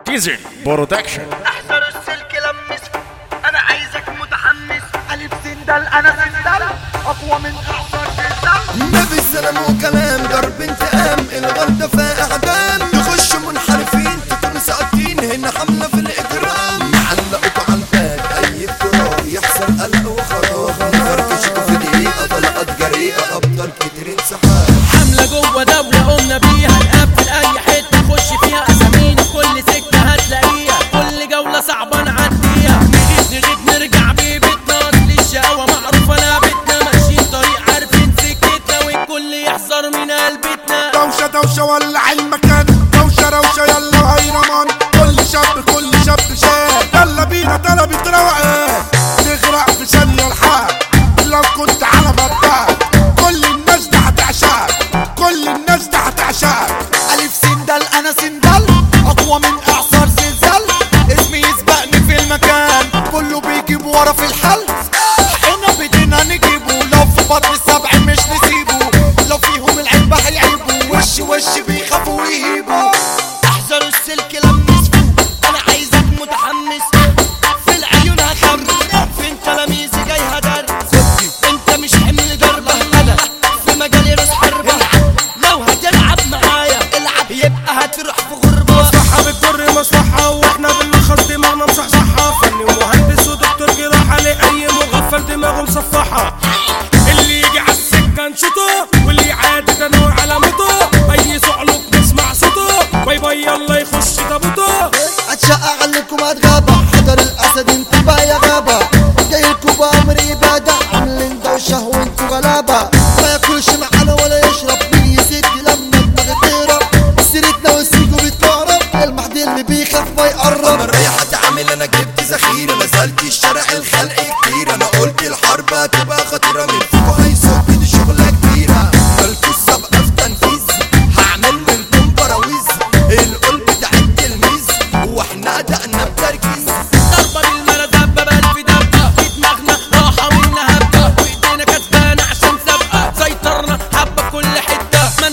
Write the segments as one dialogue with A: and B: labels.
A: ديزل برودكشن.
B: احذر السلك لمس، انا عايزك متحمس. الف سندل انا سندل اقوى من احذر سندل.
C: ما في السلام وكلام ضرب انتقام، الغلطة فيها اعدام. تخش منحرفين تكونوا ساقطين، هنا حملة في الاجرام. يعلقوكوا على الباب اي افتراء، يحصل قلق وخراب. فركشكوا في دقيقة طلقات جريئة، ابطال كتير انسحاب.
D: حملة جوه دولة قمنا بيها، نقفل اي حتة خش فيها اسامينا، كل سكة هتلاقيها، كل جولة صعبة نعديها. نغيب نرجع ببيتنا، اصل الشقاوة معروفة لعبتنا. ماشيين طريق عارفين سكتنا، والكل يحذر من قلبتنا.
E: دوشة دوشة ولع المكان، دوشة روشة يلا وهيرمان. كل شاب شاب يلا بينا طلبت روقان. نغرق في ثانية الحال لو كنت على مبدأك. كل الناس دي هتعشاك، كل الناس دي هتعشاك.
B: الف سندل انا سندل اقوى من اعصار زلزال. اسمي يسبقني في المكان، كله بيجيب ورا في الحل. حقنا بدينا نجيبه، لو في بطن السبع مش نسيبه. لو فيهم العيب هيعيبوا، وش بيخافوا ويهيبوا. احذر السلك لمس، انا عايزك متحمس. في العيون هخمس، فين تلاميذي جاي هدرس. انت مش حمل ضربة، انا في مجالي راس حربة. لو هتلعب معايا العب، يبقى هتروح في غربة.
D: مصلحة بتجر مصلحة، واحنا باللخص دماغنا مصحصحة. فني ومهندس ودكتور جراحة، لأي مغفل دماغه مصفحة. اللي يجي عالسكة نشوطه، واللي يعادي تنوع علامته. أي صعلوك نسمع صوته، باي باي يلا يخش تابوته.
C: اتشقى عنكم هتغابة، حضر الاسد انتبه يا غابة. جايلكوا بامر ابادة، عاملين دوشة وانتوا غلابة. ما ياكلش معانا ولا يشرب، مين يسد لما دماغ تهرب. سيرتنا والسيجو بيتكهرب، المحدي اللي بيخاف ما يقرب. انا رايح اتعامل، انا جبت ذخيرة. نزلت الشارع الخلق كتير، انا قلت الحرب هتبقى خطيرة. من فوق هيصد دي شغلة كبيرة. مالكوا السابقة في تنفيذ، هعمل منكم براويز. القلب بتاع التلميذ، واحنا دقنا بتركيز.
D: ضربة بالمرزبة بقلب دبة، في دماغنا راحة منا هبة. وايدينا كسبانة عشان سابقة، سيطرنا حبة في كل حتة. من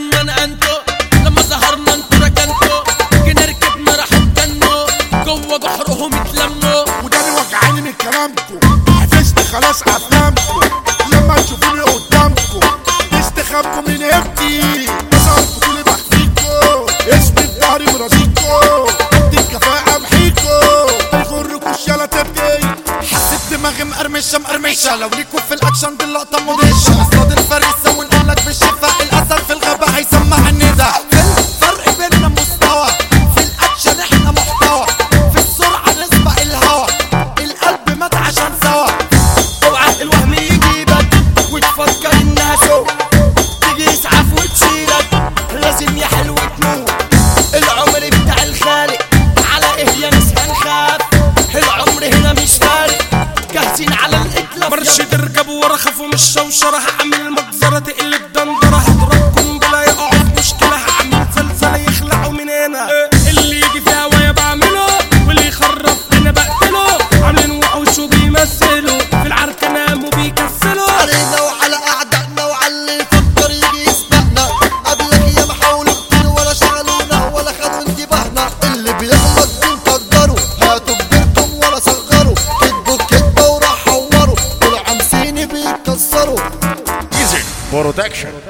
D: انتم لما ظهرنا انتوا ركنتوا. جينا ركبنا راحوا اتجنوا، جوه جحرهم اتلموا.
E: وداني وجعاني من كلامكم، حفظت خلاص افلامكم. لما تشوفوني قدامكم تستخبوا من هبتي. ظهركوا طول بخفيكوا، اسمي في ظهري مرازيكوا. بدي الكفاءة محيكوا، ميغركوش يلا تبكي.
B: حسيت دماغي مقرمشة، لو ليكوا في الاكشن دي اللقطة مدهشة. اصطاد الفريسة ونقولك بالشفاء، الاسد في الغابة هيسمع الندى. في الفرق بيننا مستوى، في الاكشن احنا محتوى. في السرعة نسبق الهوا، القلب مات عشان سوا. اوعى الوهم يجيبك وتفكر انها سوق، تيجي يسعف وتشيلك، لازم يا حلو تموت. العمر بتاع الخالق، على ايه يا ناس هنخاف؟ العمر هنا مش فارق، جاهزين على الاتلاف.
D: مرش تركب ورا، خافوا من الشوشرة. هعمل مجزرة تقلب دندرة، هضربكم بلا يقعوا في مشكلة. هعمل سلسلة يخلعوا من هنا. اللي يجي في هوايا بعمله، واللي يخرب هنا بقتله. عاملين وحوش وبيمثلوا، في العركة ناموا بيكسلوا.
C: علينا وعلى اعدائنا، وعلى اللي يفكر يجي يسبقنا. قبلك يا محاولوا كتير، ولا شغلونا ولا خدوا انتباهنا. اللي بيغلط بنقدره، هاتوا كبيركم ولا صغروا. كدبوا كدبة وراح حوروا، طلعوا عمسيني بيكسروا.
A: ديزل برودكشن.